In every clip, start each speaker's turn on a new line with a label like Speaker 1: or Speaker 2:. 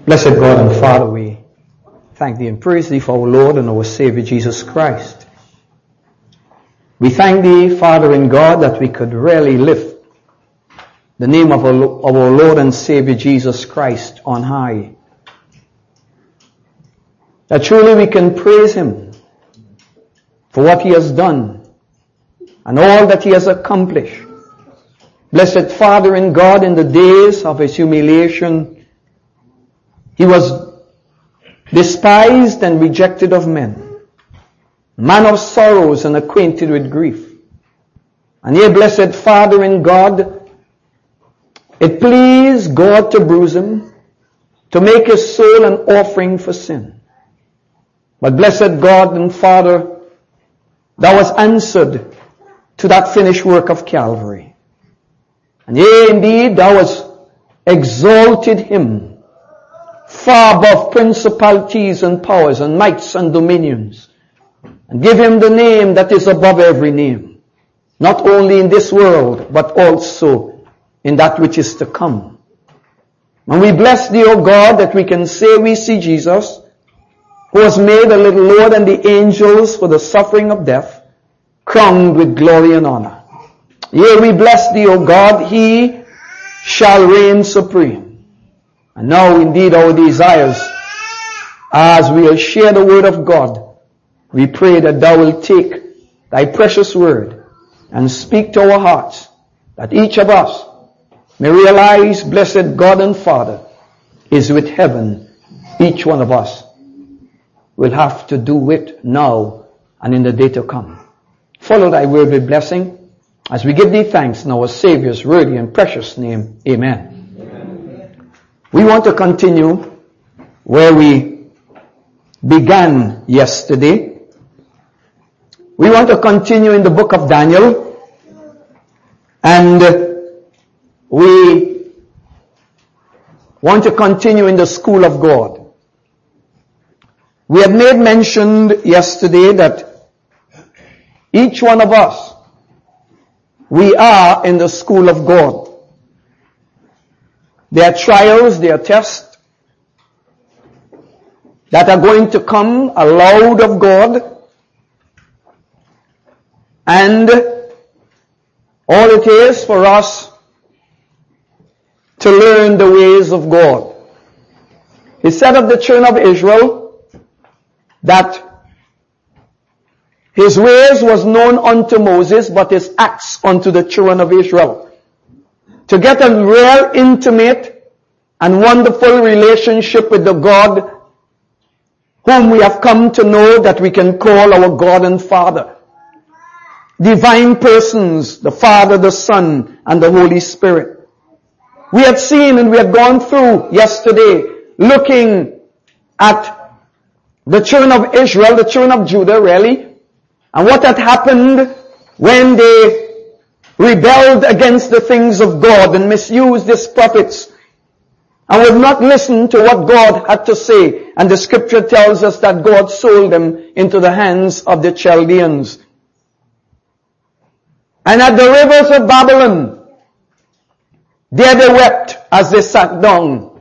Speaker 1: Blessed God and Father, we thank Thee and praise Thee for our Lord and our Savior Jesus Christ. We thank Thee, Father and God, that we could really lift the name of our Lord and Savior Jesus Christ on high. That truly we can praise Him for what He has done and all that He has accomplished. Blessed Father and God, in the days of His humiliation, He was despised and rejected of men, man of sorrows and acquainted with grief. And yet, blessed Father and God, it pleased God to bruise Him, to make His soul an offering for sin. But blessed God and Father, Thou hast answered to that finished work of Calvary. And yea, indeed, Thou hast exalted Him far above principalities and powers and mights and dominions, and give Him the name that is above every name, not only in this world, but also in that which is to come. And we bless Thee, O God, that we can say we see Jesus, who was made a little lower than the angels for the suffering of death, crowned with glory and honor. Yea, we bless Thee, O God, He shall reign supreme. And now indeed our desires, as we share the word of God, we pray that Thou wilt take Thy precious word and speak to our hearts, that each of us may realize, blessed God and Father, is with heaven. Each one of us will have to do it now and in the day to come. Follow Thy word with blessing as we give Thee thanks in our Savior's worthy and precious name. Amen. We want to continue where we began yesterday. We want to continue in the book of Daniel, and we want to continue in the school of God. We had made mention yesterday that each one of us, we are in the school of God. There are trials, there are tests that are going to come allowed of God, and all it is for us to learn the ways of God. He said of the children of Israel that His ways was known unto Moses, but His acts unto the children of Israel. To get a real intimate and wonderful relationship with the God whom we have come to know that we can call our God and Father. Divine persons, the Father, the Son, and the Holy Spirit. We had seen and we had gone through yesterday looking at the children of Israel, the children of Judah really, and what had happened when they rebelled against the things of God and misused His prophets and would not listen to what God had to say. And the scripture tells us that God sold them into the hands of the Chaldeans. And at the rivers of Babylon, there they wept as they sat down.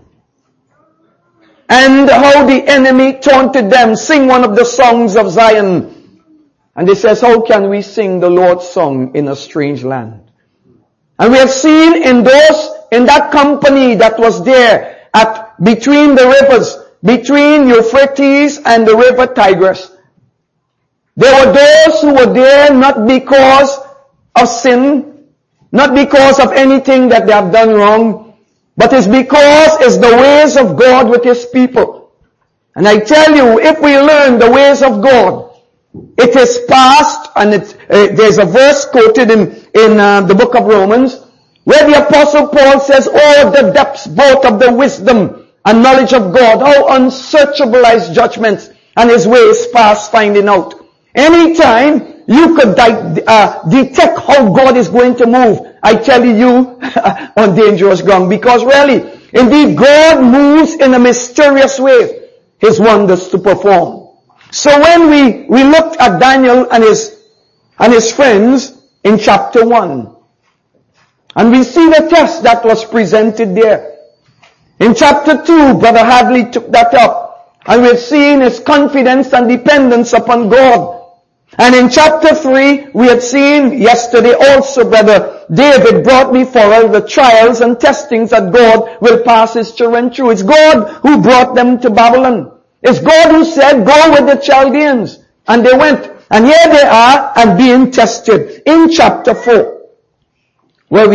Speaker 1: And how the enemy taunted them. Sing one of the songs of Zion. And they says, how can we sing the Lord's song in a strange land? And we have seen in that company that was there between the rivers, between Euphrates and the river Tigris. There were those who were there not because of sin, not because of anything that they have done wrong, but it's because it's the ways of God with His people. And I tell you, if we learn the ways of God, it is past, and there's a verse quoted in the book of Romans, where the Apostle Paul says, oh, the depths both of the wisdom and knowledge of God, how unsearchable are His judgments and His ways past finding out. Anytime you could detect how God is going to move, I tell you, on dangerous ground, because really, indeed, God moves in a mysterious way, His wonders to perform. So when we looked at Daniel and his friends in chapter 1, and we see the test that was presented there. In chapter 2, Brother Hadley took that up, and we've seen his confidence and dependence upon God. And in chapter 3, we had seen yesterday also, Brother David brought me forward the trials and testings that God will pass his children through. It's God who brought them to Babylon. It's God who said, go with the Chaldeans. And they went. And here they are and being tested. In chapter 4, where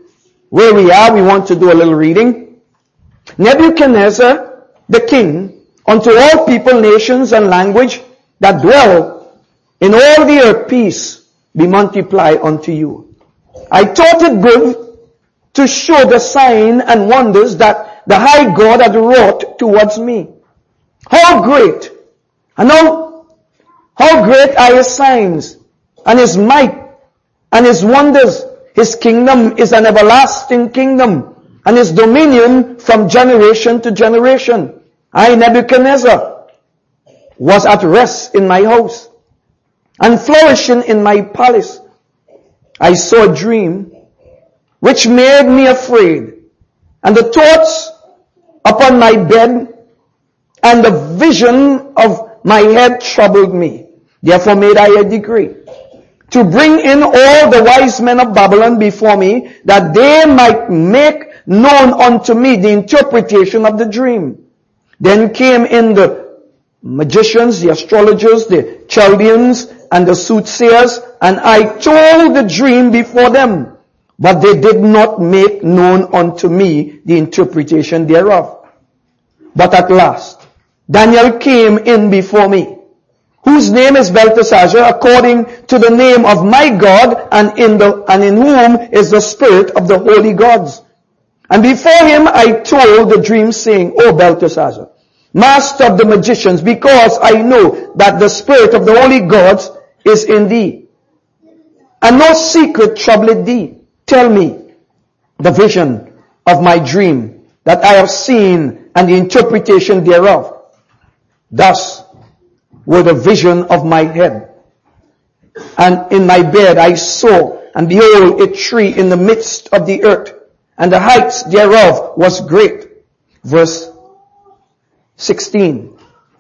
Speaker 1: we are, we want to do a little reading. Nebuchadnezzar, the king, unto all people, nations, and language that dwell in all the earth, peace be multiplied unto you. I thought it good to show the sign and wonders that the high God had wrought towards me. How great, and how great are his signs, and his might, and his wonders. His kingdom is an everlasting kingdom, and his dominion from generation to generation. I, Nebuchadnezzar, was at rest in my house, and flourishing in my palace. I saw a dream, which made me afraid, and the thoughts upon my bed, and the vision of my head troubled me. Therefore made I a decree, to bring in all the wise men of Babylon before me, that they might make known unto me the interpretation of the dream. Then came in the magicians, the astrologers, the Chaldeans, and the soothsayers, and I told the dream before them, but they did not make known unto me the interpretation thereof. But at last, Daniel came in before me, whose name is Belteshazzar, according to the name of my God, and in whom is the spirit of the holy gods. And before him I told the dream, saying, O Belteshazzar, master of the magicians, because I know that the spirit of the holy gods is in thee, and no secret troubleth thee. Tell me the vision of my dream that I have seen, and the interpretation thereof. Thus were the vision of my head. And in my bed I saw, and behold, a tree in the midst of the earth, and the heights thereof was great. Verse 16.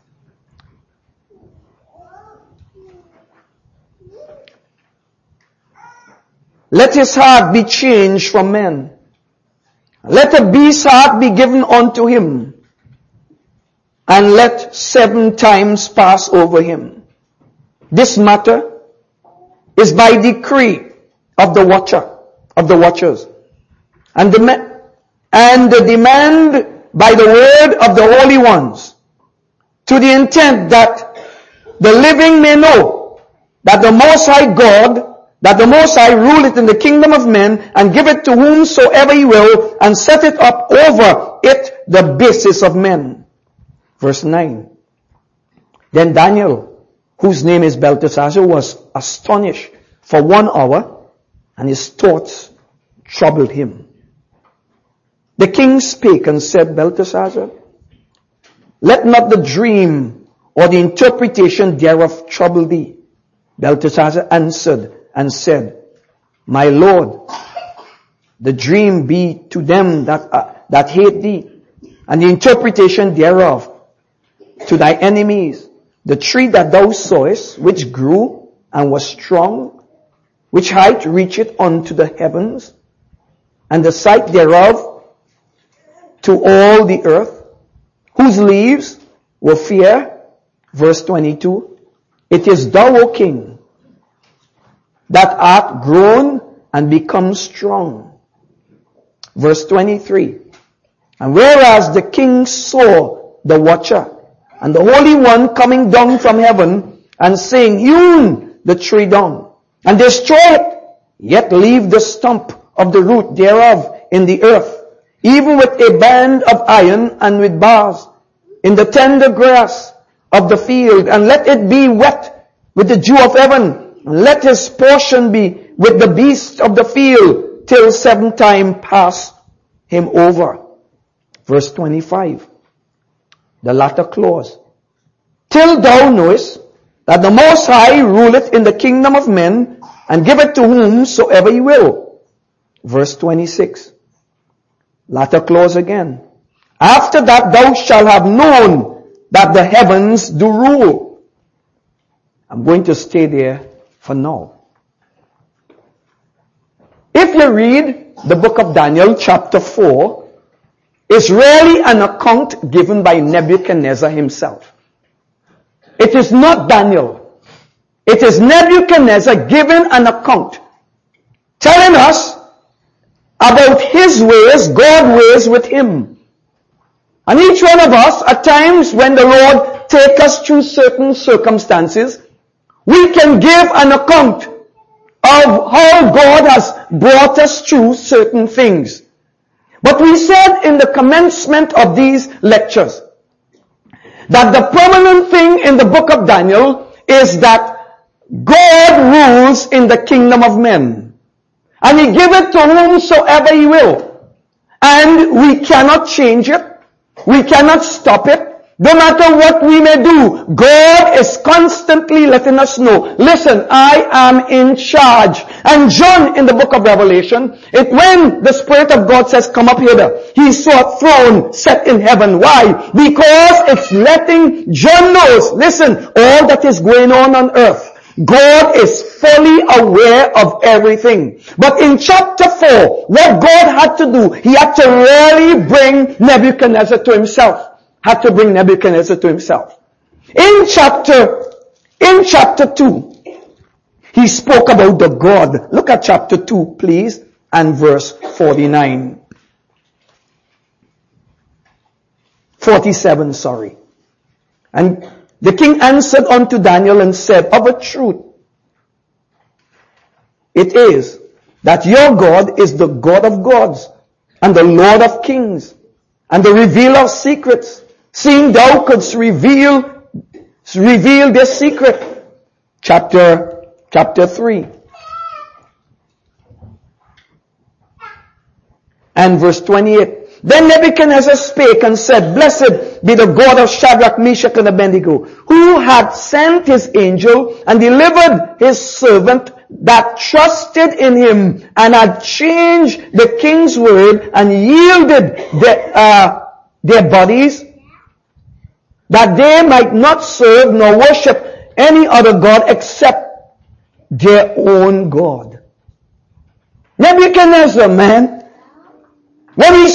Speaker 1: Let his heart be changed from men. Let a beast's heart be given unto him, and let 7 times pass over him. This matter is by decree of the watchers, and the demand by the word of the holy ones, to the intent that the living may know that the Most High God, that the Most High ruleth in the kingdom of men, and giveth to whomsoever he will, and setteth up over it the basis of men. Verse 9. Then Daniel, whose name is Belteshazzar, was astonished for 1 hour, and his thoughts troubled him. The king spake and said, Belteshazzar, let not the dream or the interpretation thereof trouble thee. Belteshazzar answered and said, My Lord, the dream be to them that hate thee, and the interpretation thereof to thy enemies. The tree that thou sawest, which grew and was strong, which height reacheth unto the heavens, and the sight thereof to all the earth, whose leaves were fair. Verse 22. It is thou, O king, that art grown and become strong. Verse 23. And whereas the king saw the watcher and the Holy One coming down from heaven, and saying, Hewn the tree down, and destroy it, yet leave the stump of the root thereof in the earth, even with a band of iron and with bars, in the tender grass of the field, and let it be wet with the dew of heaven, and let his portion be with the beasts of the field, till 7 times pass him over. Verse 25. The latter clause. Till thou knowest that the Most High ruleth in the kingdom of men, and giveth to whomsoever he will. Verse 26. Latter clause again. After that thou shalt have known that the heavens do rule. I'm going to stay there for now. If you read the book of Daniel chapter 4, it's really an account given by Nebuchadnezzar himself. It is not Daniel. It is Nebuchadnezzar giving an account, telling us about his ways, God's ways with him. And each one of us, at times when the Lord takes us through certain circumstances, we can give an account of how God has brought us through certain things. But we said in the commencement of these lectures that the prominent thing in the book of Daniel is that God rules in the kingdom of men. And he giveth to whomsoever he will. And we cannot change it. We cannot stop it. No matter what we may do, God is constantly letting us know, listen, I am in charge. And John in the book of Revelation, when the Spirit of God says, come up hither, he saw a throne set in heaven. Why? Because it's letting John knows, listen, all that is going on earth, God is fully aware of everything. But in chapter 4, what God had to do, he had to really bring Nebuchadnezzar to himself. In chapter 2, he spoke about the God. Look at chapter 2, please, and verse 47, sorry. And the king answered unto Daniel and said, of a truth, it is that your God is the God of gods and the Lord of kings and the revealer of secrets, seeing thou couldst reveal this secret. Chapter 3. And verse 28. Then Nebuchadnezzar spake and said, blessed be the God of Shadrach, Meshach, and Abednego, who hath sent his angel and delivered his servant that trusted in him, and had changed the king's word and yielded their bodies, that they might not serve nor worship any other God except their own God. Nebuchadnezzar, man, when he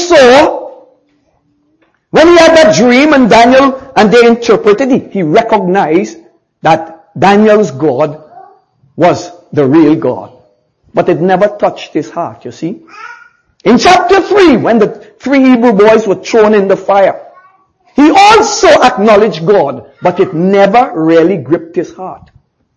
Speaker 1: had that dream and Daniel, and they interpreted it, he recognized that Daniel's God was the real God. But it never touched his heart, you see. In chapter 3, when the 3 Hebrew boys were thrown in the fire, he also acknowledged God, but it never really gripped his heart.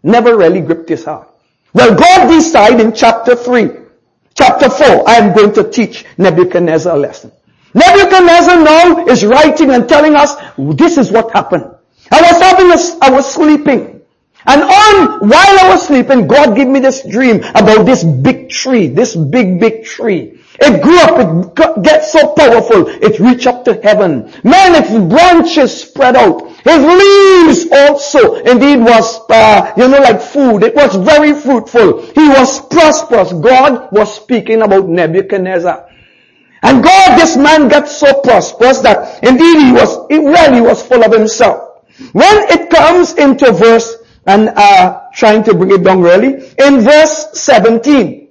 Speaker 1: Well, God decided in chapter 3, chapter 4, I am going to teach Nebuchadnezzar a lesson. Nebuchadnezzar now is writing and telling us, this is what happened. I was sleeping. And while I was sleeping, God gave me this dream about this big tree, this big tree. It grew up, it gets so powerful, it reached up to heaven. Man, its branches spread out. His leaves also, indeed, was, like food. It was very fruitful. He was prosperous. God was speaking about Nebuchadnezzar. And this man got so prosperous that indeed he really was full of himself. When it comes into verse, and trying to bring it down really, in verse 17,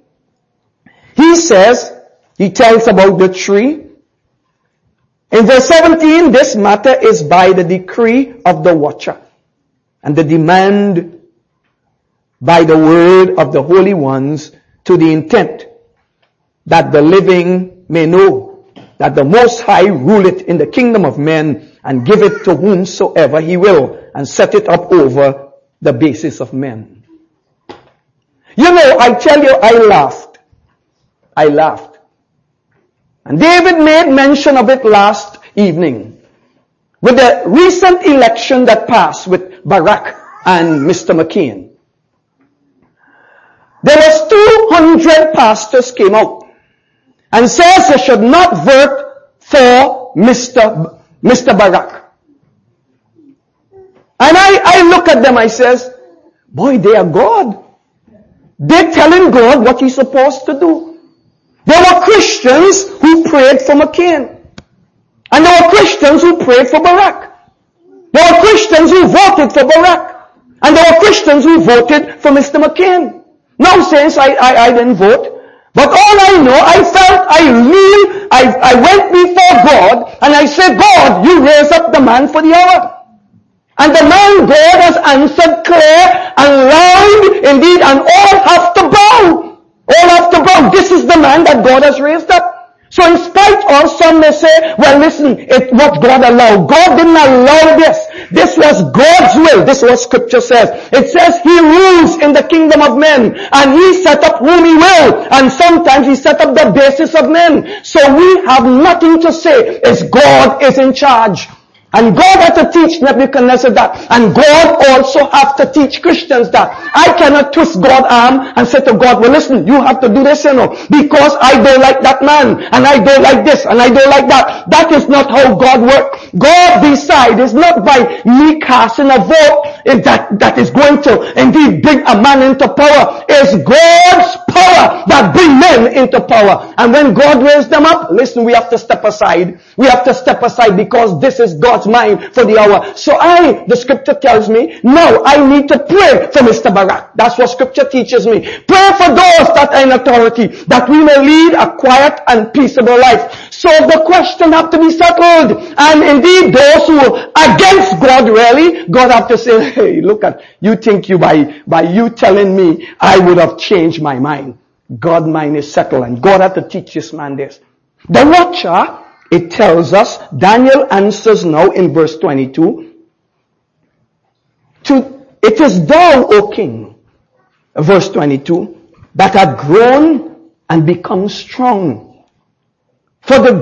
Speaker 1: he tells about the tree. In verse 17, this matter is by the decree of the watcher, and the demand by the word of the holy ones, to the intent that the living may know that the Most High ruleth in the kingdom of men, and giveth to whomsoever he will, and set it up over the basis of men. You know, I tell you, I laughed. And David made mention of it last evening with the recent election that passed with Barack and Mr. McCain. There was 200 pastors came out and says they should not vote for Mr. Barack. And I look at them, I says, boy, they are God. They're telling God what he's supposed to do. There were Christians who prayed for McCain. And there were Christians who prayed for Barack. There were Christians who voted for Barack. And there were Christians who voted for Mr. McCain. Now, saints, I didn't vote. But all I know, I went before God and I said, God, you raise up the man for the hour. And the man God has answered clear and loud indeed, and all have to bow. All have to bow. This is the man that God has raised up. So in spite of, some may say, well listen, it what God allowed. God didn't allow this. This was God's will. This is what scripture says. It says he rules in the kingdom of men and he set up whom he will. And sometimes he set up the basis of men. So we have nothing to say. It's God is in charge. And God had to teach Nebuchadnezzar that. And God also have to teach Christians that. I cannot twist God's arm and say to God, well listen, you have to do this, because I don't like that man, and I don't like this, and I don't like that. That is not how God works. God decides. It's not by me casting a vote that is going to indeed bring a man into power. It's God's power that bring men into power. And when God raised them up, listen, we have to step aside. We have to step aside because this is God's mind for the hour. So the scripture tells me, no, I need to pray for Mr. Barack. That's what scripture teaches me. Pray for those that are in authority, that we may lead a quiet and peaceable life. So the question have to be settled. And indeed, those who are against God, really, God have to say, hey, look at, you think you by you telling me, I would have changed my mind. God's mind is settled, and God had to teach this man this. The watcher, it tells us, Daniel answers now in verse 22, it is thou, O king, verse 22, that art grown and become strong. For thy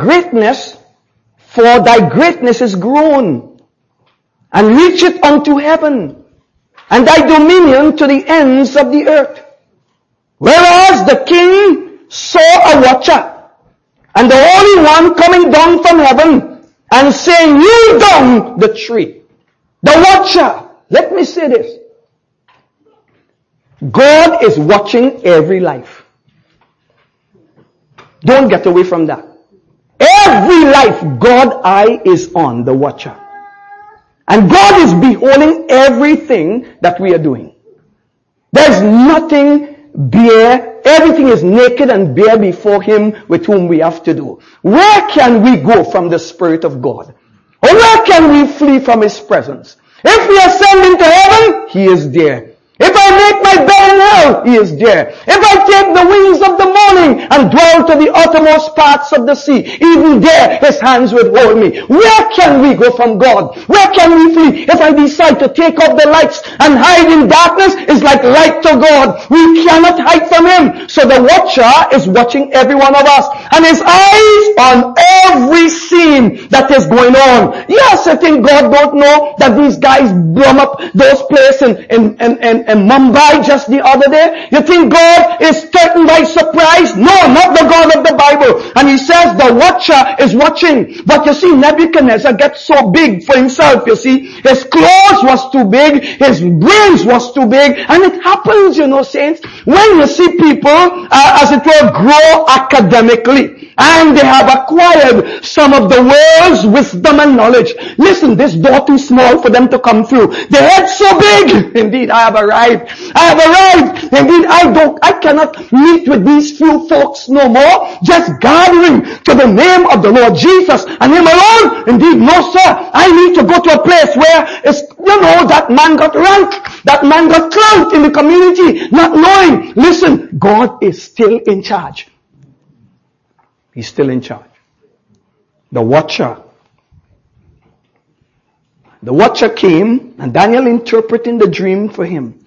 Speaker 1: greatness is grown, and reacheth unto heaven, and thy dominion to the ends of the earth. Whereas the king saw a watcher, and the Holy One coming down from heaven, and saying, kneel down the tree. The watcher, let me say this. God is watching every life. Don't get away from that. Every life, God's eye is on the watcher. And God is beholding everything that we are doing. There's nothing bare. Everything is naked and bare before him with whom we have to do. Where can we go from the Spirit of God? Or where can we flee from his presence? If we ascend into heaven, he is there. If I make my bed in hell, he is there. If I take the wings of the morning and dwell to the uttermost parts of the sea, even there his hands would hold me. Where can we go from God? Where can we flee? If I decide to take off the lights and hide in darkness, it's like light to God. We cannot hide from him. So the watcher is watching every one of us, and his eyes on every scene that is going on. Yes, I think God don't know that these guys blow up those places in Mumbai just the other day. You think God is taken by surprise? No, not the God of the Bible. And he says the watcher is watching. But you see, Nebuchadnezzar gets so big for himself, you see. His clothes was too big, his brains was too big, and it happens, saints, when you see people, as it were, grow academically, and they have acquired some of the world's wisdom and knowledge. Listen, this door too small for them to come through. The head so big. Indeed, I have arrived. Indeed, I cannot meet with these few folks no more. Just gathering to the name of the Lord Jesus and him alone. Indeed, no sir. I need to go to a place where it's, that man got rank. That man got clout in the community, not knowing. Listen, God is still in charge. He's still in charge. The watcher came, and Daniel interpreting the dream for him.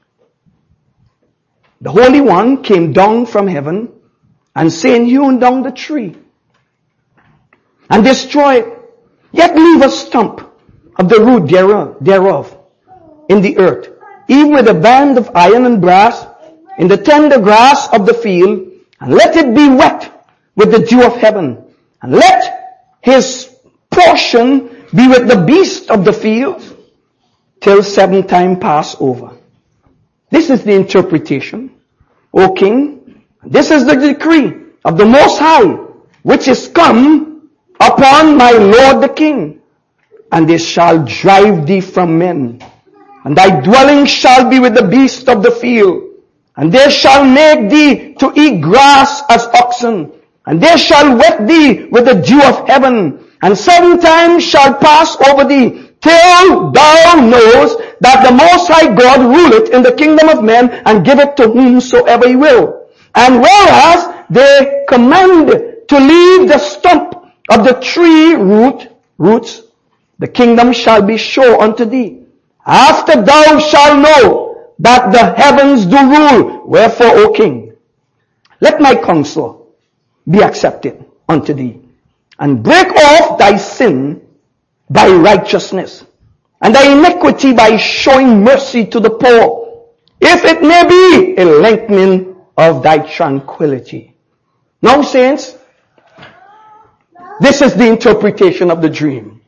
Speaker 1: The Holy One came down from heaven, and saying, hewn down the tree, and destroy it, yet leave a stump of the root thereof in the earth, even with a band of iron and brass, in the tender grass of the field, and let it be wet with the dew of heaven, and let his portion be with the beast of the field, till 7 times pass over. This is the interpretation, O king. This is the decree of the Most High, which is come upon my lord the king, and they shall drive thee from men, and thy dwelling shall be with the beasts of the field, and they shall make thee to eat grass as oxen, and they shall wet thee with the dew of heaven, and 7 times shall pass over thee, till thou knowest that the Most High God ruleth in the kingdom of men, and giveth to whomsoever he will. And whereas they command to leave the stump of the tree roots, the kingdom shall be sure unto thee. After thou shalt know that the heavens do rule. Wherefore, O king, let my counsel be accepted unto thee, and break off thy sin by righteousness, and thy iniquity by showing mercy to the poor, if it may be a lengthening of thy tranquility. Now, saints, this is the interpretation of the dream.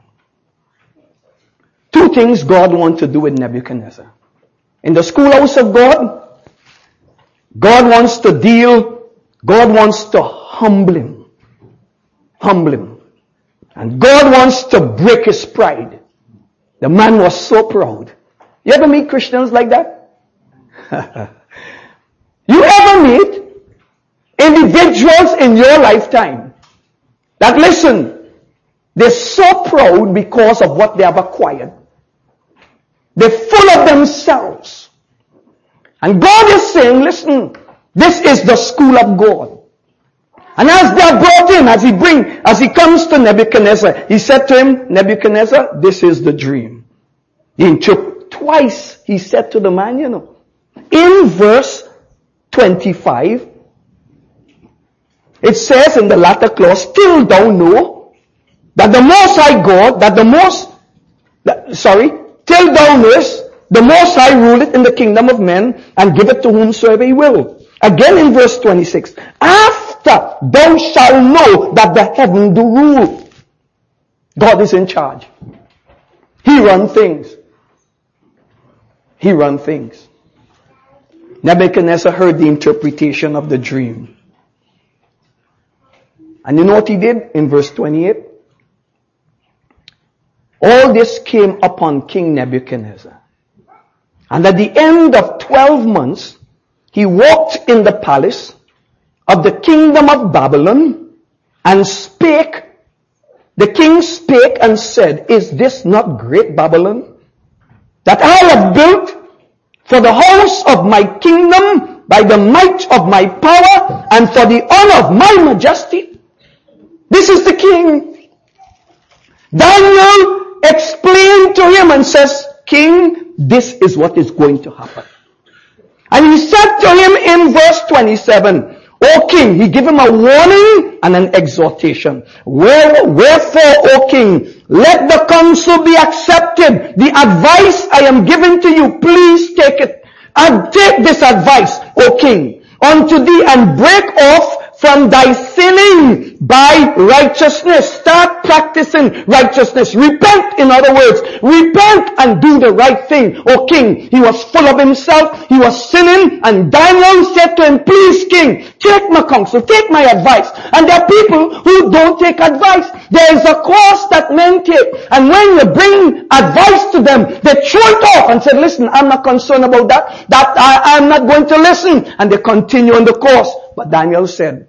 Speaker 1: 2 things God wants to do with Nebuchadnezzar. In the schoolhouse of God, God wants to humble him. Humble him. And God wants to break his pride. The man was so proud. You ever meet Christians like that? You ever meet individuals in your lifetime that, listen, they're so proud because of what they have acquired. They're full of themselves. And God is saying, listen, this is the school of God. And as they are brought in, as he comes to Nebuchadnezzar, he said to him, Nebuchadnezzar, this is the dream. Twice he said to the man, in verse 25, it says in the latter clause, till thou know that the Most High God, till thou knowest the Most High ruleth in the kingdom of men, and giveth to whomsoever he will. Again in verse 26, after thou shalt know that the heaven do rule. God is in charge. He runs things. He runs things. Nebuchadnezzar heard the interpretation of the dream. And you know what he did in verse 28? All this came upon King Nebuchadnezzar. And at the end of 12 months, he walked in the palace of the kingdom of Babylon and spake. The king spake and said, is this not great Babylon that I have built for the house of my kingdom by the might of my power and for the honor of my majesty? This is the king. Daniel explained to him and says, King, this is what is going to happen. And he said to him in verse 27, O king, he gave him a warning and an exhortation. Wherefore, O king, let the counsel be accepted. The advice I am giving to you, please take it. And take this advice, O king, unto thee, and break off from thy sinning by righteousness. Start practicing righteousness. Repent, in other words. Repent and do the right thing. O king, he was full of himself. He was sinning. And Daniel said to him, please, king, take my counsel. Take my advice. And there are people who don't take advice. There is a course that men take. And when you bring advice to them, they throw it off and say, listen, I'm not concerned about that. I'm not going to listen. And they continue on the course. But Daniel said,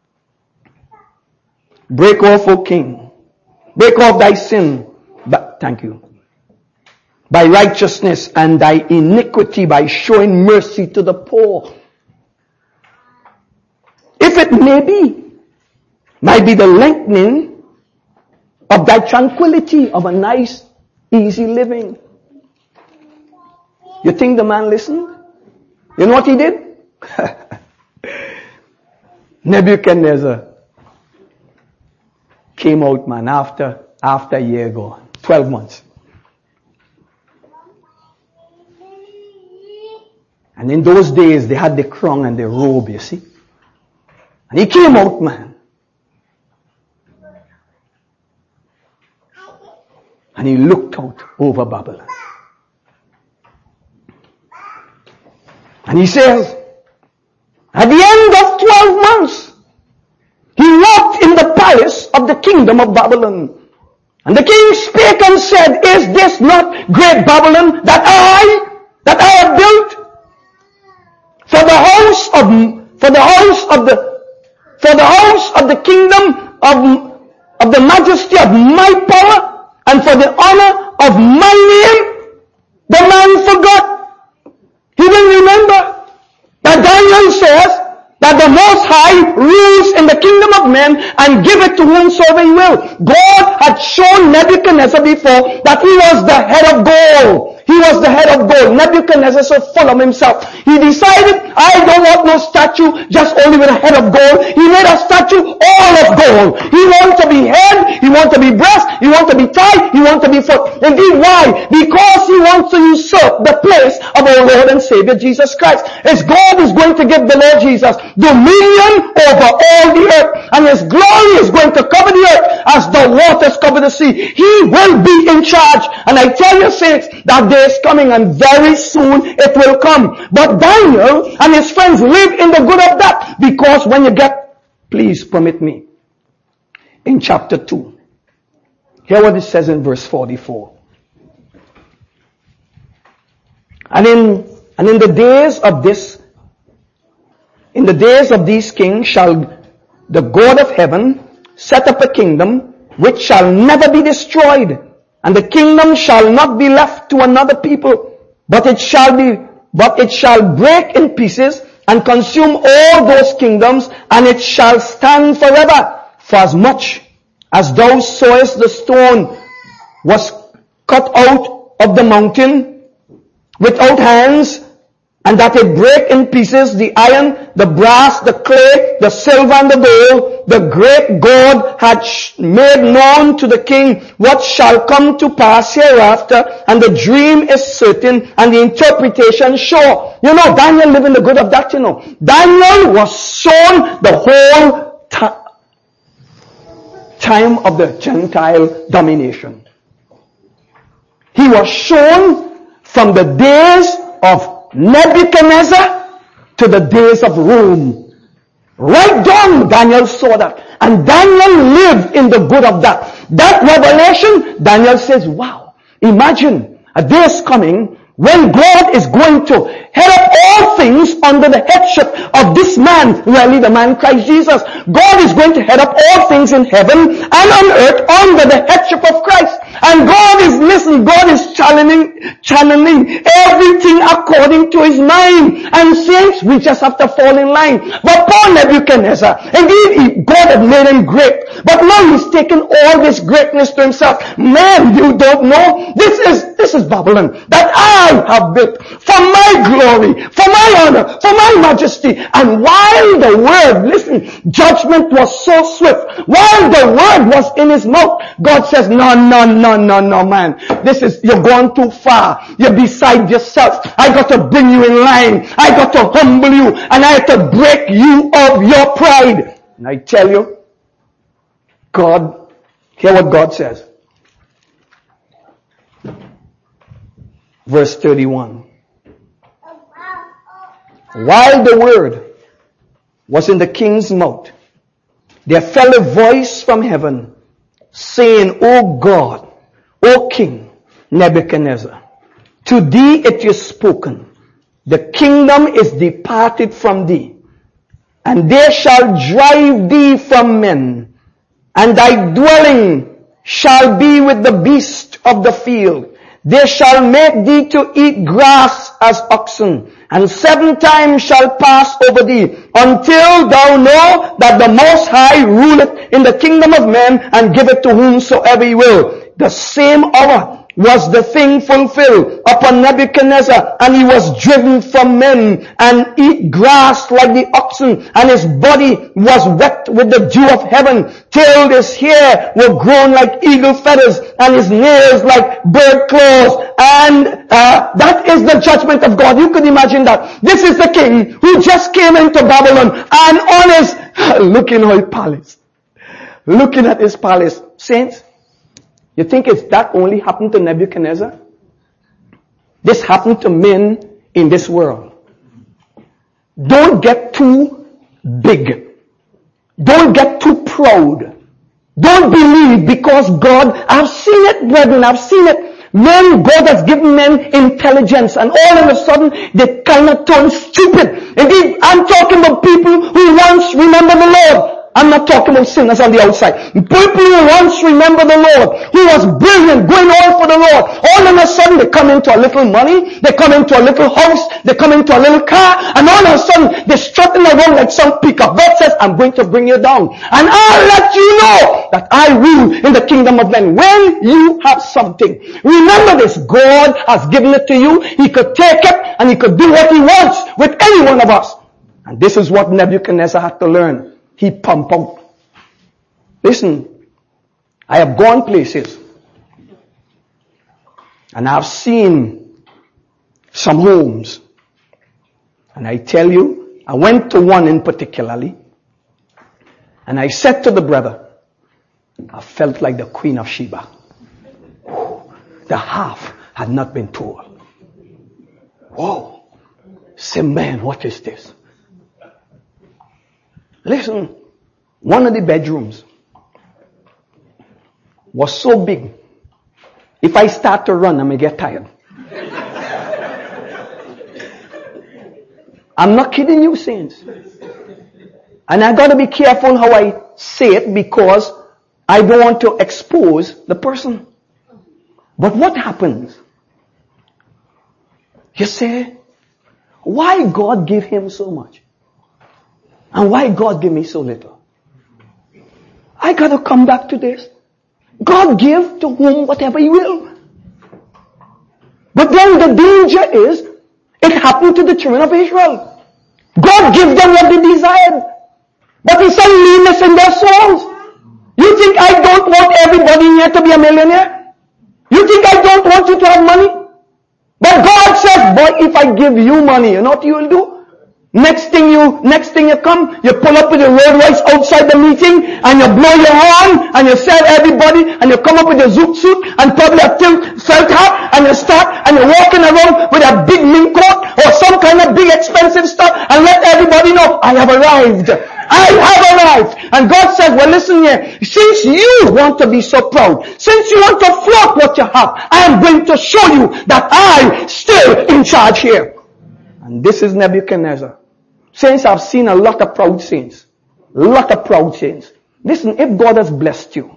Speaker 1: break off, O king. Break off thy sin. Thank you. By righteousness, and thy iniquity by showing mercy to the poor. If it might be the lengthening of thy tranquility, of a nice, easy living. You think the man listened? You know what he did? Nebuchadnezzar came out, man, after a year gone. 12 months. And in those days, they had the crown and the robe, you see. And he came out, man. And he looked out over Babylon. And he says, at the end of 12 months, He walked in the palace of the kingdom of Babylon. And the king spake and said, is this not great Babylon that I have built? For the house of the kingdom of the majesty of my power, and for the honor of my name. The man forgot. He didn't remember that Daniel says that the Most High rules in the kingdom of men and give it to whomsoever he will. God had shown Nebuchadnezzar before that he was the head of gold. He was the head of gold. Nebuchadnezzar so full of himself. He decided, I don't want no statue just only with a head of gold. He made a statue all of gold. He wants to be head, he wants to be breast, he wants to be thigh, he wants to be foot. Indeed, why? Because he wants to usurp the place of our Lord and Savior Jesus Christ. His God is going to give the Lord Jesus dominion over all the earth, and his glory is going to cover the earth as the waters cover the sea. He will be in charge. And I tell you, saints, that day is coming, and very soon it will come. But Daniel and his friends live in the good of that, because when you get, please permit me, in chapter 2, hear what it says in verse 44. And in the days of these kings shall the God of heaven set up a kingdom which shall never be destroyed, and the kingdom shall not be left to another people, but it shall break in pieces and consume all those kingdoms, and it shall stand forever. For as much as thou sawest the stone was cut out of the mountain without hands, and that it break in pieces the iron, the brass, the clay, the silver, and the gold, the great God had made known to the king what shall come to pass hereafter, and the dream is certain, and the interpretation sure. You know, Daniel lived in the good of that, you know. Daniel was shown the whole time of the Gentile domination. He was shown from the days of Nebuchadnezzar to the days of Rome. Right down, Daniel saw that. And Daniel lived in the good of that. That revelation, Daniel says, wow, imagine a day is coming when God is going to head up all things under the headship of this man, really the man Christ Jesus. God is going to head up all things in heaven and on earth under the headship of Christ. And God is channeling everything according to his mind. And saints, we just have to fall in line. But poor Nebuchadnezzar, indeed, God had made him great. But now he's taken all this greatness to himself. Man, you don't know. This is Babylon that I have built for my glory, for my honor, for my majesty. And while the word, listen, judgment was so swift. While the word was in his mouth, God says, no, man. You're going too far. You're beside yourself. I got to bring you in line. I got to humble you. And I have to break you of your pride. And I tell you, God, hear what God says. Verse 31. While the word was in the king's mouth, there fell a voice from heaven, saying, O God, O King Nebuchadnezzar, to thee it is spoken, the kingdom is departed from thee, and they shall drive thee from men, and thy dwelling shall be with the beasts of the field. They shall make thee to eat grass as oxen, and 7 times shall pass over thee, until thou know that the Most High ruleth in the kingdom of men, and giveth to whomsoever he will. The same hour was the thing fulfilled upon Nebuchadnezzar, and he was driven from men, and eat grass like the oxen, and his body was wet with the dew of heaven, till his hair were grown like eagle feathers, and his nails like bird claws. And that is the judgment of God. You could imagine that. This is the king who just came into Babylon, and on his, looking at his palace. Looking at his palace. Saints, you think that only happened to Nebuchadnezzar? This happened to men in this world. Don't get too big. Don't get too proud. Don't believe because God, I've seen it, brethren, I've seen it. Men, God has given men intelligence and all of a sudden they kind of turn stupid. Indeed, I'm talking about people who once remember the Lord. I'm not talking about sinners on the outside. People who once remember the Lord, who was brilliant, going all for the Lord. All of a sudden they come into a little money, they come into a little house, they come into a little car, and all of a sudden they're strutting around like some pickup. God says, I'm going to bring you down. And I'll let you know that I rule in the kingdom of men. When you have something, remember this, God has given it to you. He could take it and he could do what he wants with any one of us. And this is what Nebuchadnezzar had to learn. He pumped out. Listen, I have gone places and I've seen some homes. And I tell you, I went to one in particularly and I said to the brother, I felt like the Queen of Sheba. The half had not been told. Whoa. Say, man, what is this? Listen, one of the bedrooms was so big. If I start to run, I may get tired. I'm not kidding you, saints. And I gotta be careful how I say it because I don't want to expose the person. But what happens? You say, why God give him so much? And why God give me so little? I gotta come back to this. God give to whom whatever he will. But then the danger is, it happened to the children of Israel. God gave them what they desired. But he said leanness in their souls. You think I don't want everybody here to be a millionaire? You think I don't want you to have money? But God says, boy, if I give you money, you know what you will do? Next thing you come, you pull up with your Rolls Royce outside the meeting, and you blow your horn, and you sell everybody, and you come up with your zoot suit, and probably a felt hat, and you start, and you're walking around with a big mink coat, or some kind of big expensive stuff, and let everybody know, I have arrived. I have arrived. And God says, well listen here, since you want to be so proud, since you want to flaunt what you have, I am going to show you that I'm still in charge here. And this is Nebuchadnezzar. Saints, I've seen a lot of proud saints. A lot of proud saints. Listen, if God has blessed you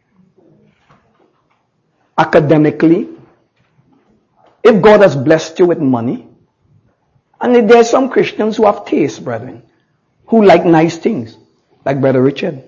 Speaker 1: academically, if God has blessed you with money, and there's some Christians who have taste, brethren, who like nice things, like Brother Richard.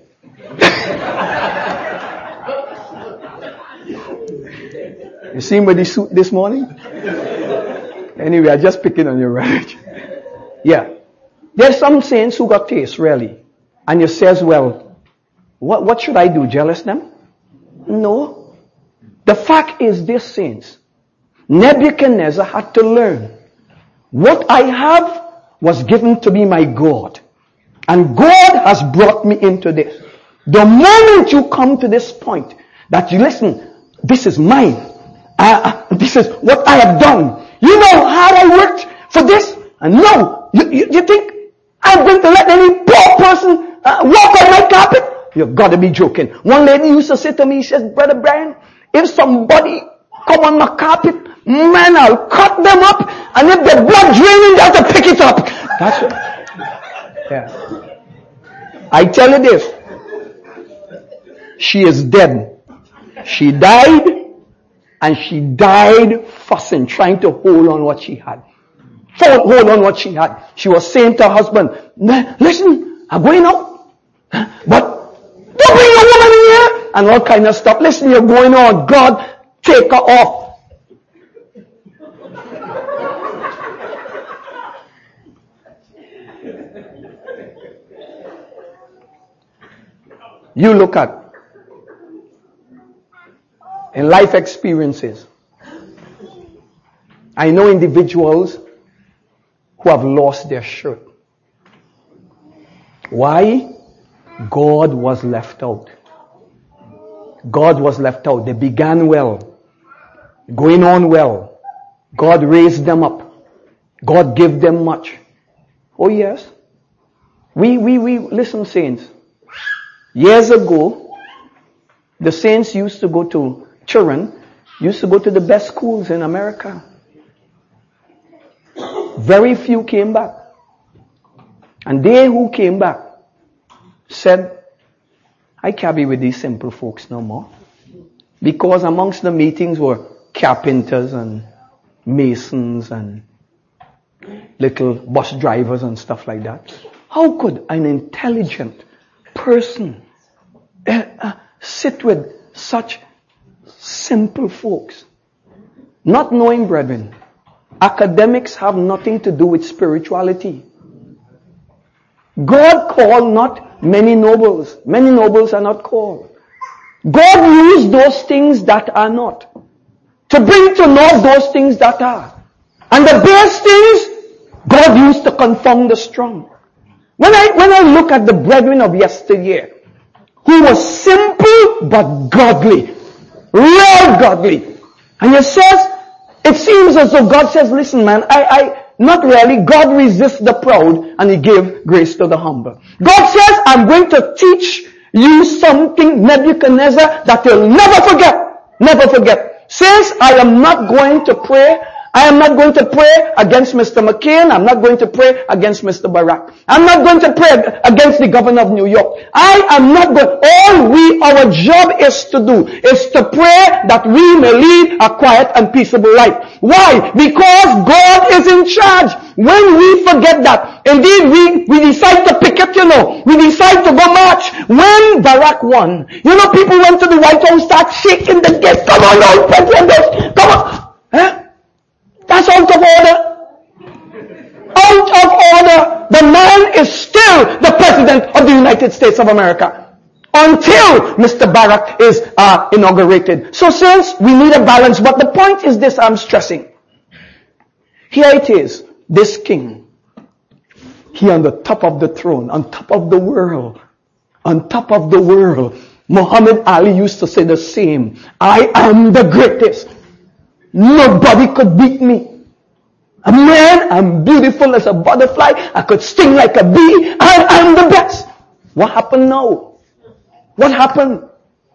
Speaker 1: You see him with the suit this morning? Anyway, I'm just picking on you, right? Yeah. There's some saints who got taste, really. And you says, well, what should I do? Jealous them? No. The fact is this, saints. Nebuchadnezzar had to learn. What I have was given to be my God. And God has brought me into this. The moment you come to this point, that you listen, this is mine. This is what I have done. You know how I worked for this? And no, you think I'm going to let any poor person walk on my carpet? You've got to be joking. One lady used to say to me, she says, Brother Brian, if somebody come on my carpet, man, I'll cut them up, and if the blood draining, they have to pick it up. That's it. Yeah. I tell you this. She is dead. She died, and she died fussing, trying to hold on what she had. Hold on what she had. She was saying to her husband, listen, I'm going out, but don't bring a woman in here, and all kind of stuff. Listen, you're going on. God, take her off. You look at in life experiences. I know individuals who have lost their shirt. Why? God was left out. God was left out. They began well, going on well. God raised them up. God gave them much. Oh yes. We listen, saints. Years ago, the saints used to go to children, used to go to the best schools in America. Very few came back. And they who came back said, I can't be with these simple folks no more. Because amongst the meetings were carpenters and masons and little bus drivers and stuff like that. How could an intelligent person sit with such simple folks? Not knowing, brethren, academics have nothing to do with spirituality. God called not many nobles. Many nobles are not called. God used those things that are not to bring to naught those things that are. And the base things, God used to confound the strong. When I look at the brethren of yesteryear, who was simple but godly, real godly, and it seems as though God says, listen man, not really, God resists the proud and He gave grace to the humble. God says, I'm going to teach you something, Nebuchadnezzar, that you'll never forget. Never forget. Says, I am not going to pray. I am not going to pray against Mr. McCain. I'm not going to pray against Mr. Barack. I'm not going to pray against the governor of New York. I am not going. Our job is to do is to pray that we may lead a quiet and peaceable life. Why? Because God is in charge. When we forget that, indeed we decide to picket, we decide to go march. When Barack won, people went to the White House, start shaking the gate. Come on, Lord, President, come on. Huh? That's out of order. Out of order. The man is still the President of the United States of America until Mr. Barack is inaugurated. So since we need a balance, but the point is this I'm stressing. Here it is, this king. He on the top of the throne, on top of the world, on top of the world. Muhammad Ali used to say the same. I am the greatest. Nobody could beat me. A man, I'm beautiful as a butterfly. I could sting like a bee. I'm the best. What happened now? What happened?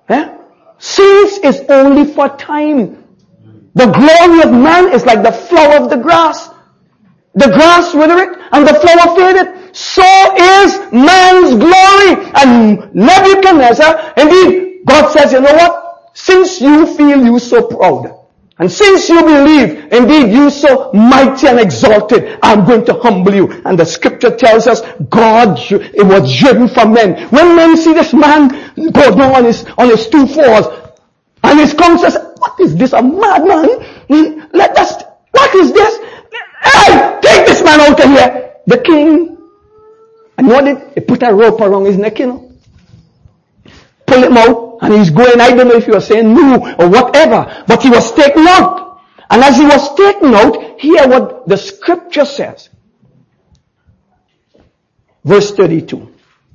Speaker 1: Since is only for time. The glory of man is like the flower of the grass. The grass withereth and the flower fadeth. So is man's glory. And Nebuchadnezzar, indeed, God says, you know what? Since you feel you so proud, and since you believe, indeed, you so mighty and exalted, I'm going to humble you. And the scripture tells us, it was driven from men. When men see this man go down on his 2 fours, and his conscience, what is this, a madman? What is this? Hey, take this man out of here. The king, and what did he put a rope around his neck, pull him out. And he's going, I don't know if you are saying no or whatever, but he was taken out. And as he was taken out, hear what the scripture says. Verse 32.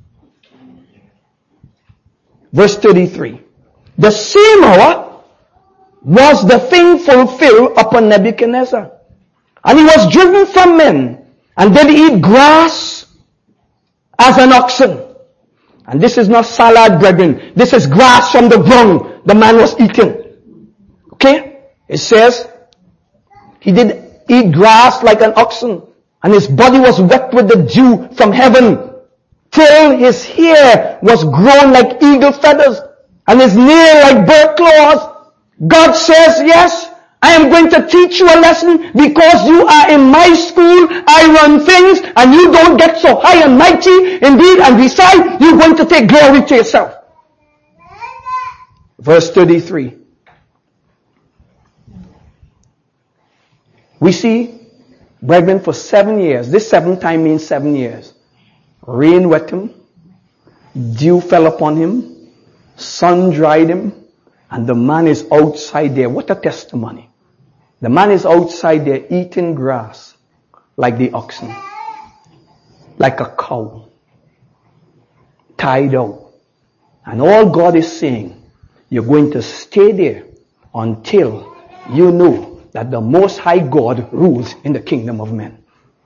Speaker 1: Verse 33. The same hour was the thing fulfilled upon Nebuchadnezzar. And he was driven from men, and did eat grass as an oxen. And this is not salad, brethren. This is grass from the ground the man was eating. Okay? It says, he did eat grass like an oxen, and his body was wet with the dew from heaven, till his hair was grown like eagle feathers, and his nail like bird claws. God says, yes, I am going to teach you a lesson because you are in my school. I run things and you don't get so high and mighty. Indeed, and beside, you're going to take glory to yourself. Verse 33. We see, brethren, for 7 years. This 7th time means 7 years. Rain wet him. Dew fell upon him. Sun dried him. And the man is outside there. What a testimony. The man is outside there eating grass like the oxen, like a cow, tied out. And all God is saying, you're going to stay there until you know that the Most High God rules in the kingdom of men.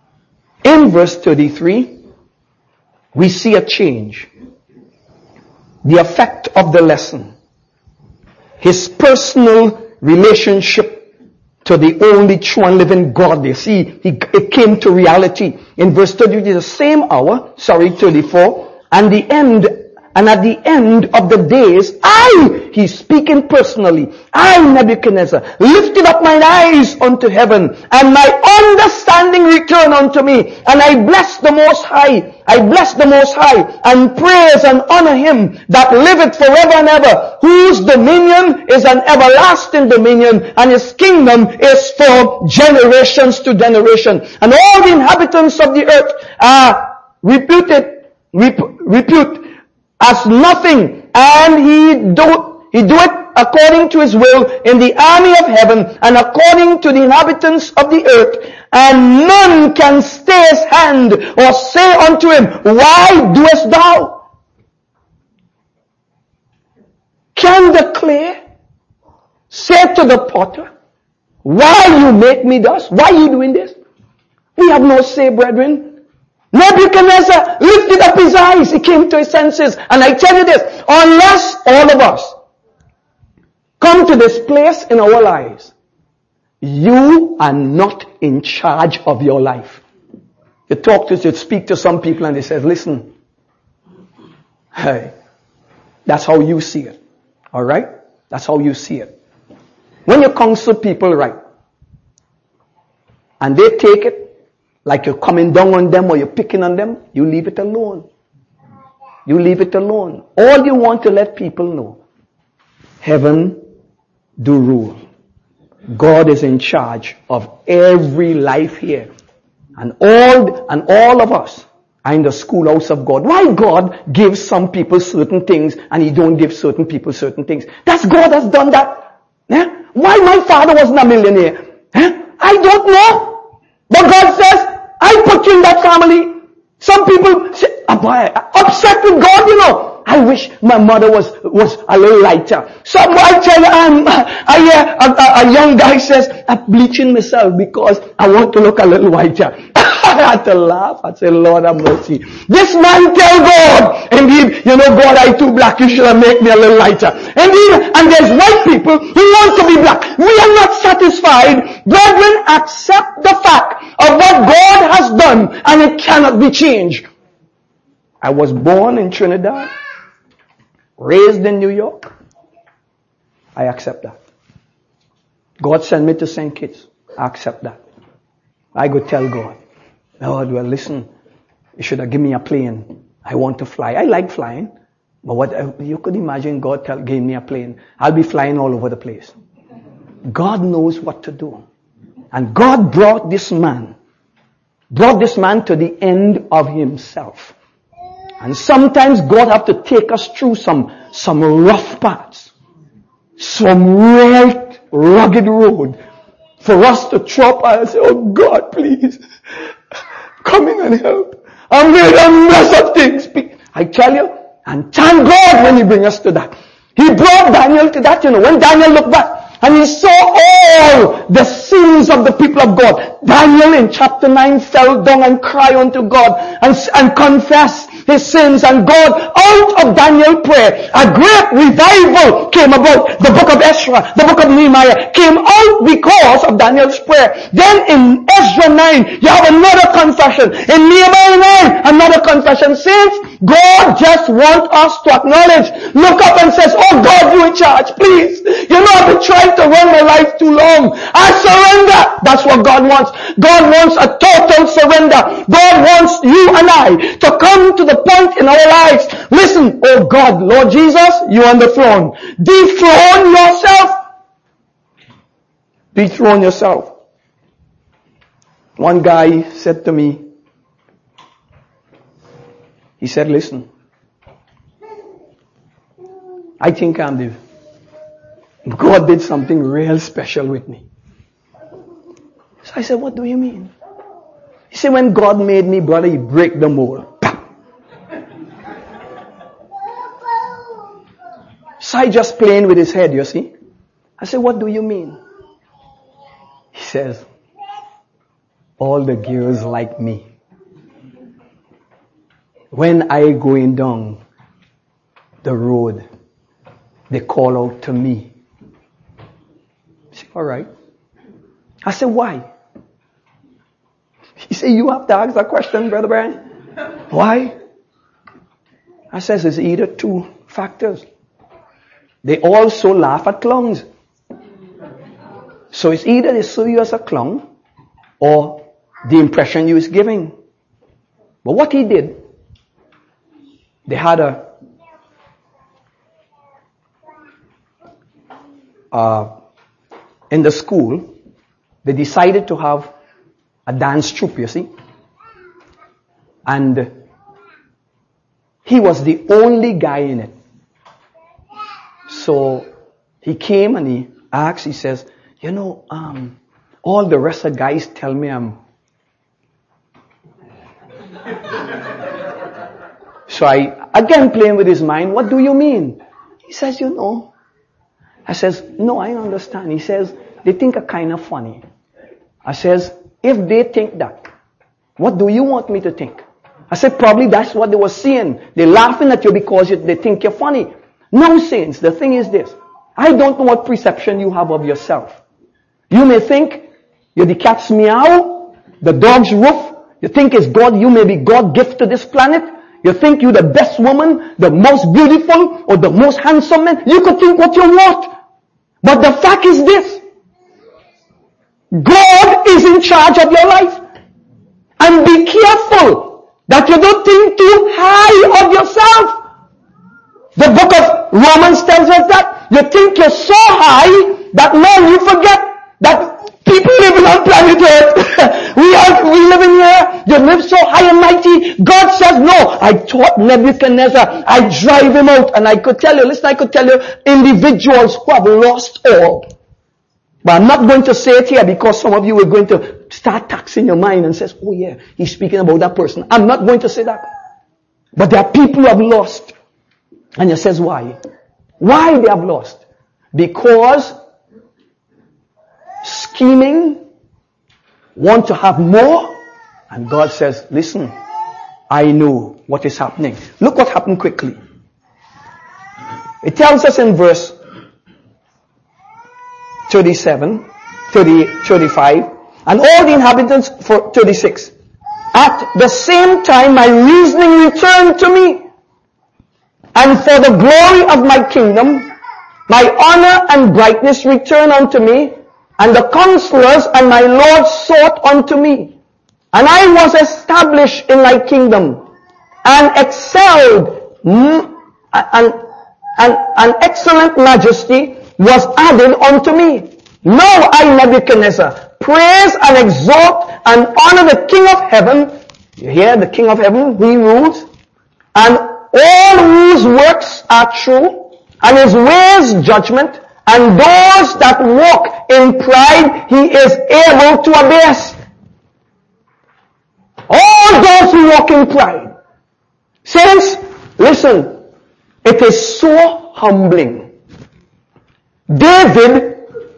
Speaker 1: In verse 33, we see a change. the effect of the lesson. His personal relationship to the only true and living God. You see, it came to reality. In verse 30, the same hour, 34, and at the end of the days, he's speaking personally, I, Nebuchadnezzar, lifted up mine eyes unto heaven, and my understanding returned unto me, and I bless the Most High. I bless the Most High, and praise and honor him that liveth forever and ever, whose dominion is an everlasting dominion, and his kingdom is for generations to generation. And all the inhabitants of the earth are repute as nothing, and he do it according to his will in the army of heaven and according to the inhabitants of the earth, and none can stay his hand or say unto him, why doest thou? Can the clay say to the potter, why you make me thus? Why are you doing this? We have no say, brethren. Nebuchadnezzar lifted up his eyes. He came to his senses. And I tell you this, unless all of us come to this place in our lives, you are not in charge of your life. You speak to some people and they say, listen, hey, that's how you see it. Alright? That's how you see it. When you counsel people right, and they take it like you're coming down on them or you're picking on them, you leave it alone. You leave it alone. All you want to let people know, heaven do rule. God is in charge of every life here. And all of us are in the schoolhouse of God. Why God gives some people certain things and he don't give certain people certain things? That's God has done that. Yeah? Why my father wasn't a millionaire? Yeah? I don't know. But God says, I put you in that family. Some people say, upset with God, you know. I wish my mother was a little lighter. So I tell you, a young guy says, I'm bleaching myself because I want to look a little whiter. I had to laugh. I said, Lord have mercy. This man tell God, indeed, you know, God, I too black. You should have made me a little lighter. Indeed, and there's white people who want to be black. We are not satisfied. Brethren, accept the fact of what God has done and it cannot be changed. I was born in Trinidad, raised in New York. I accept that. God sent me to St. Kitts. I accept that. I go tell God, Lord, well listen, you should have given me a plane. I want to fly. I like flying. But what you could imagine God gave me a plane. I'll be flying all over the place. God knows what to do. And God brought this man to the end of himself. And sometimes God have to take us through some rough paths, some real rugged road for us to chop and say, oh God, please, come in and help. I made a mess of things. I tell you, and thank God when he bring us to that. He brought Daniel to that, you know, when Daniel looked back and he saw all the sins of the people of God. Daniel in chapter 9 fell down and cried unto God and confessed his sins, and God, out of Daniel's prayer, a great revival came about. The book of Ezra, the book of Nehemiah came out because of Daniel's prayer. Then in Ezra 9, you have another confession. In Nehemiah 9, another confession. Saints, God just wants us to acknowledge, look up and says, oh God, you in charge, please. You know, I've been trying to run my life too long. I surrender. That's what God wants. God wants a total surrender. God wants you and I to come to the point in our lives. Listen, oh God, Lord Jesus, you on the throne. Dethrone yourself. Dethrone yourself. One guy said to me, he said, listen, I think God did something real special with me. So I said, what do you mean? He said, when God made me, brother, he break the mold. So I just playing with his head, you see. I said, what do you mean? He says, all the girls like me. When I going down, the road, they call out to me. I said, all right. I said, why? He said, you have to ask that question, Brother Brian. Why? I says, it's either two factors. They also laugh at clowns. So it's either they saw you as a clown or the impression you was giving. But what he did, they had in the school, they decided to have a dance troupe, you see. And he was the only guy in it. So he came and he asked, he says, you know, all the rest of the guys tell me I'm... So I, again playing with his mind, what do you mean? He says, you know. I says, no, I understand. He says, they think I'm kind of funny. I says, if they think that, what do you want me to think? I said, probably that's what they were seeing. They're laughing at you because they think you're funny. No, saints, the thing is this. I don't know what perception you have of yourself. You may think you're the cat's meow, the dog's roof. You think it's God, you may be God gift to this planet. You think you're the best woman, the most beautiful, or the most handsome man. You could think what you want. But the fact is this. God is in charge of your life. And be careful that you don't think too high of yourself. The book of Romans tells us that you think you're so high that now you forget that people living on planet Earth, we living here, they live so high and mighty. God says, no, I taught Nebuchadnezzar, I drive him out. And I could tell you, listen, I could tell you individuals who have lost all. But I'm not going to say it here because some of you are going to start taxing your mind and says, oh yeah, he's speaking about that person. I'm not going to say that. But there are people who have lost. And it says why? Why they have lost? Because scheming, want to have more, and God says, listen, I know what is happening. Look what happened quickly. It tells us in verse 37, 35, and all the inhabitants, for 36. At the same time my reasoning returned to me, and for the glory of my kingdom, my honor and brightness returned unto me, and the counselors and my Lord sought unto me. And I was established in thy kingdom, and excelled, and excellent majesty was added unto me. Now I, Nebuchadnezzar, praise and exalt and honor the King of heaven. You hear the King of heaven, he rules. And all whose works are true, and his ways judgment, and those that walk in pride he is able to abase. All those who walk in pride. Saints, listen, it is so humbling. David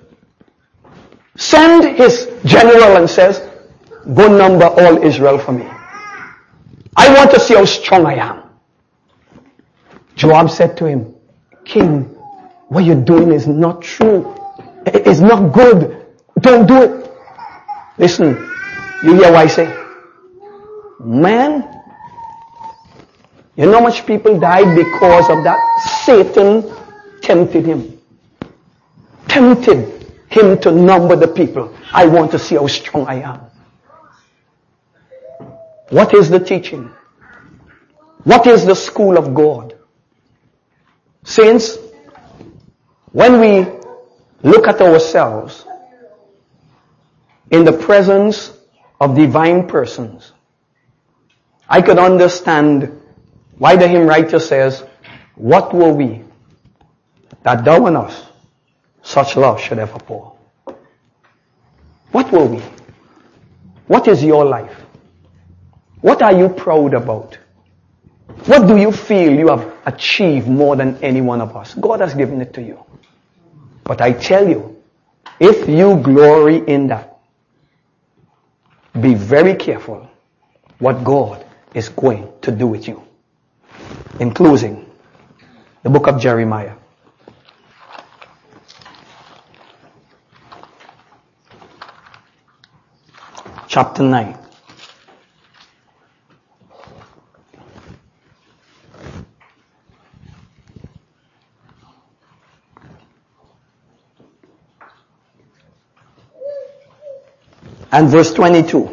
Speaker 1: sent his general and says, go number all Israel for me. I want to see how strong I am. Joab said to him, King, what you're doing is not true. It's not good. Don't do it. Listen, you hear what I say? Man, you know how much people died because of that? Satan tempted him. Tempted him to number the people. I want to see how strong I am. What is the teaching? What is the school of God? Saints, when we look at ourselves in the presence of divine persons, I could understand why the hymn writer says, what were we that thou and us such love should ever pour? What were we? What is your life? What are you proud about? What do you feel you have achieved more than any one of us? God has given it to you. But I tell you, if you glory in that, be very careful what God is going to do with you. In closing, The book of Jeremiah. Chapter 9. And verse 22.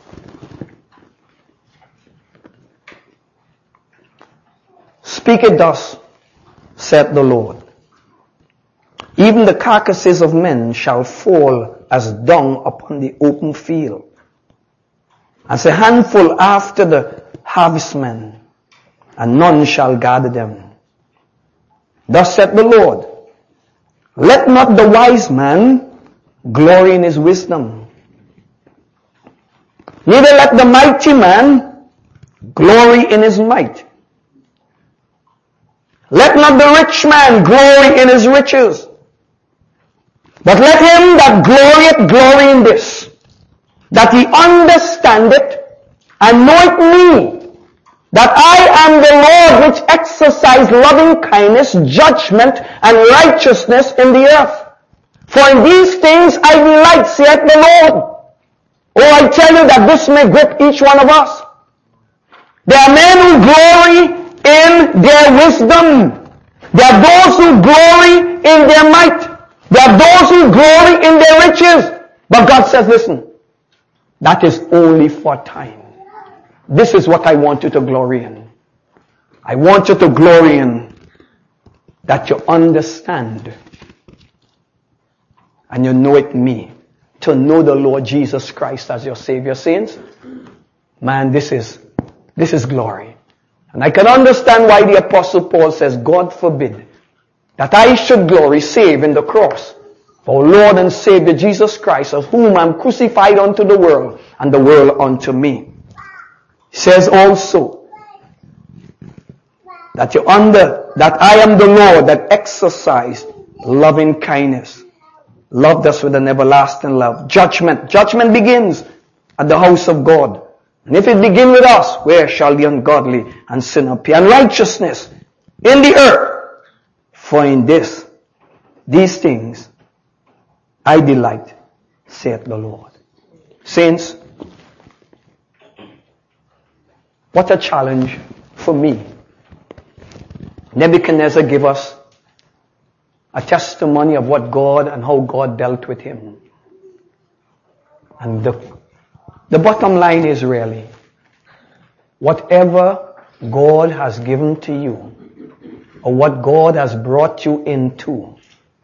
Speaker 1: Speak it thus, saith the Lord. Even the carcasses of men shall fall as dung upon the open field, as a handful after the harvestmen, and none shall gather them. Thus saith the Lord, let not the wise man glory in his wisdom, neither let the mighty man glory in his might. Let not the rich man glory in his riches, but let him that glorieth glory in this, that he understandeth and knoweth me, that I am the Lord which exercise loving kindness, judgment, and righteousness in the earth. For in these things I delight, saith the Lord. Oh, I tell you that this may grip each one of us. There are men who glory in their wisdom. There are those who glory in their might. There are those who glory in their riches. But God says, listen, that is only for time. This is what I want you to glory in. I want you to glory in that you understand and you know it me. To know the Lord Jesus Christ as your Savior. Saints, man, this is glory. And I can understand why the Apostle Paul says, God forbid that I should glory save in the cross for Lord and Savior Jesus Christ, of whom I am crucified unto the world, and the world unto me. He says also that that I am the Lord that exercised loving kindness, loved us with an everlasting love. Judgment begins at the house of God. And if it begin with us, where shall the ungodly and sinner appear? And righteousness in the earth. For in these things, I delight, saith the Lord. Saints, what a challenge for me. Nebuchadnezzar gave us a testimony of what God and how God dealt with him. And the bottom line is really, whatever God has given to you, or what God has brought you into,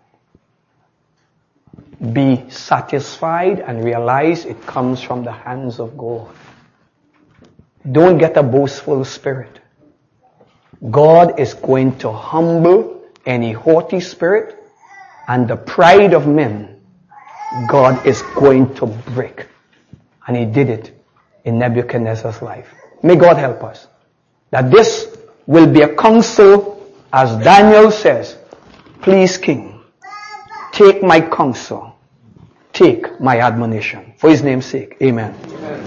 Speaker 1: be satisfied and realize it comes from the hands of God. Don't get a boastful spirit. God is going to humble any haughty spirit, and the pride of men God is going to break. And he did it in Nebuchadnezzar's life. May God help us, that this will be a counsel, as Daniel says, please King, take my counsel, take my admonition. For his name's sake, amen.